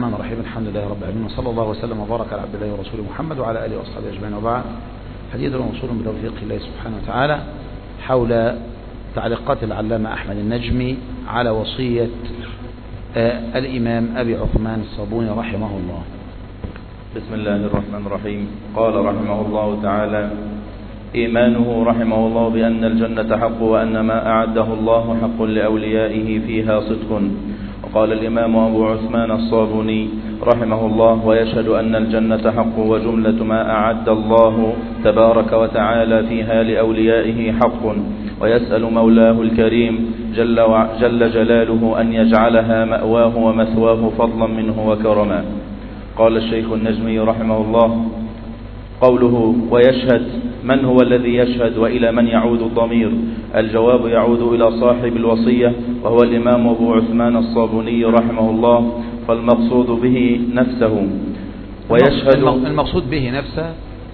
الرحمن الرحيم. الحمد لله رب العالمين، وصلى الله وسلم وبارك على عبد الله ورسوله محمد وعلى آله وأصحابه أجمعين، وبعد. حديث وصول بتوفيق الله سبحانه وتعالى حول تعليقات العلامة أحمد النجمي على وصية الإمام أبي عثمان الصابوني رحمه الله. بسم الله الرحمن الرحيم. قال رحمه الله تعالى: إيمانه رحمه الله بأن الجنة حق، وأن ما أعده الله حق لأوليائه فيها صدق. وقال الإمام أبو عثمان الصابوني رحمه الله: ويشهد أن الجنة حق، وجملة ما أعد الله تبارك وتعالى فيها لأوليائه حق، ويسأل مولاه الكريم جل جلاله أن يجعلها مأواه ومثواه فضلا منه وكرما. قال الشيخ النجمي رحمه الله: قوله ويشهد، من هو الذي يشهد وإلى من يعود الضمير؟ الجواب يعود إلى صاحب الوصية، وهو الإمام أبو عثمان الصابوني رحمه الله، فالمقصود به نفسه. ويشهد المقصود به نفسه،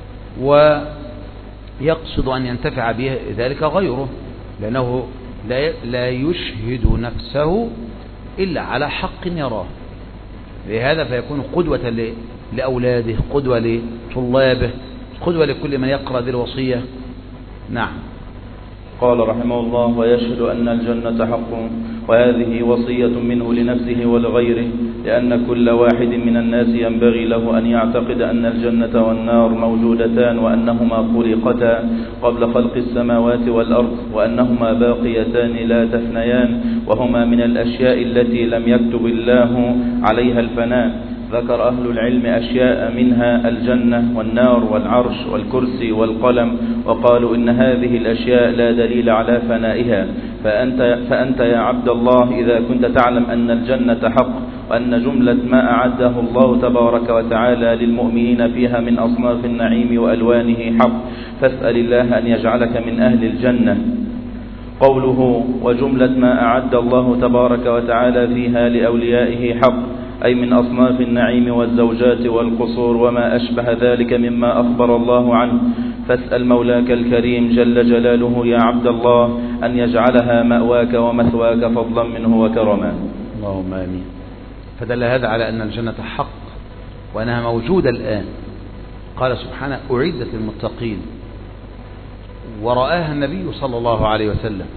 ويقصد أن ينتفع به ذلك غيره، لأنه لا يشهد نفسه إلا على حق يراه، لهذا فيكون قدوة لأولاده، قدوة لطلابه، قدوة لكل من يقرأ ذي الوصية. نعم. قال رحمه الله: ويشهد أن الجنة حق، وهذه وصية منه لنفسه ولغيره، لأن كل واحد من الناس ينبغي له أن يعتقد أن الجنة والنار موجودتان، وأنهما خلقتا قبل خلق السماوات والأرض، وأنهما باقيتان لا تفنيان، وهما من الأشياء التي لم يكتب الله عليها الفناء. ذكر أهل العلم أشياء منها الجنة والنار والعرش والكرسي والقلم، وقالوا إن هذه الأشياء لا دليل على فنائها. فأنت يا عبد الله إذا كنت تعلم أن الجنة حق، وأن جملة ما أعده الله تبارك وتعالى للمؤمنين فيها من أصناف النعيم وألوانه حق، فاسأل الله أن يجعلك من أهل الجنة. قوله وجملة ما أعد الله تبارك وتعالى فيها لأوليائه حق، أي من أصناف النعيم والزوجات والقصور وما أشبه ذلك مما أخبر الله عنه. فاسأل مولاك الكريم جل جلاله يا عبد الله أن يجعلها مأواك ومثواك فضلا منه وكرما. اللهم آمين. فدل هذا على أن الجنة حق، وأنها موجودة الآن. قال سبحانه: أعدت للمتقين، ورآها النبي صلى الله عليه وسلم.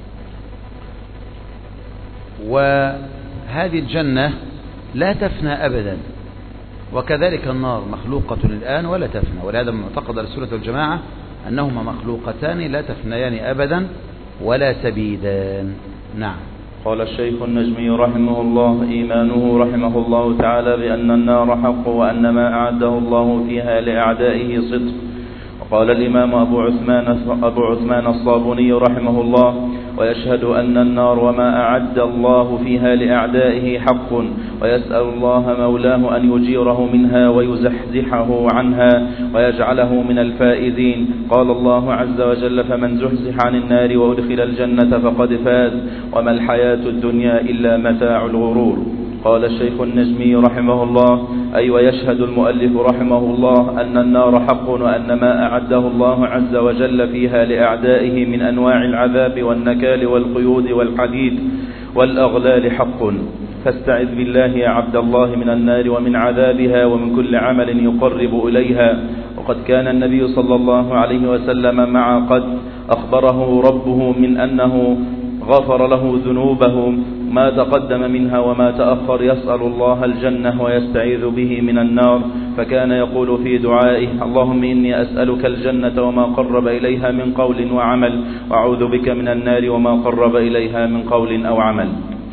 وهذه الجنة لا تفنى أبدا، وكذلك النار مخلوقة الآن ولا تفنى، ولهذا معتقد السنة والجماعة أنهما مخلوقتان لا تفنيان أبدا ولا تبيدان. نعم. قال الشيخ النجمي رحمه الله: إيمانه رحمه الله تعالى بأن النار حق، وأن ما أعده الله فيها لأعدائه صدق. وقال الإمام أبو عثمان الصابوني رحمه الله: ويشهد أن النار وما أعد الله فيها لأعدائه حق، ويسأل الله مولاه أن يجيره منها ويزحزحه عنها ويجعله من الفائزين. قال الله عز وجل: فمن زحزح عن النار وأدخل الجنة فقد فاز، وما الحياة الدنيا إلا متاع الغرور. قال الشيخ النجمي رحمه الله: أي ويشهد المؤلف رحمه الله أن النار حق، وأن ما أعده الله عز وجل فيها لأعدائه من أنواع العذاب والنكال والقيود والحديد والأغلال حق. فاستعذ بالله يا عبد الله من النار ومن عذابها ومن كل عمل يقرب إليها. وقد كان النبي صلى الله عليه وسلم مع قد أخبره ربه من أنه غفر له ذنوبه ما تقدم منها وما تأخر، يسأل الله الجنة ويستعيذ به من النار، فكان يقول في دعائه: اللهم إني أسألك الجنة وما قرب إليها من قول وعمل، وأعوذ بك من النار وما قرب إليها من قول أو عمل.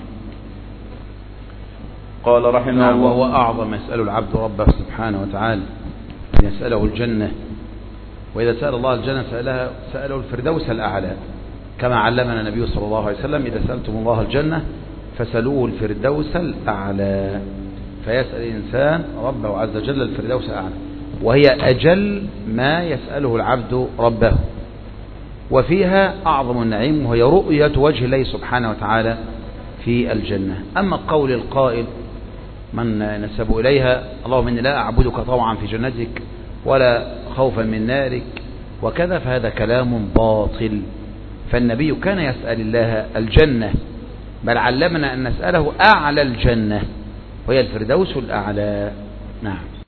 قال رحمه الله: وهو أعظم يسأل العبد ربه سبحانه وتعالى أن يسأله الجنة، وإذا سأل الله الجنة سأله الفردوس الأعلى، كما علمنا النبي صلى الله عليه وسلم: إذا سألتم الله الجنة فسألوه الفردوس الأعلى. فيسأل الإنسان ربه عز وجل الفردوس الأعلى، وهي أجل ما يسأله العبد ربه، وفيها أعظم النعيم، وهي رؤية وجه الله سبحانه وتعالى في الجنة. أما قول القائل من نسب إليها: اللهم إني لا أعبدك طوعا في جنتك ولا خوفا من نارك وكذا، فهذا كلام باطل. فالنبي كان يسأل الله الجنة، بل علمنا أن نسأله أعلى الجنة، وهي الفردوس الأعلى. نعم.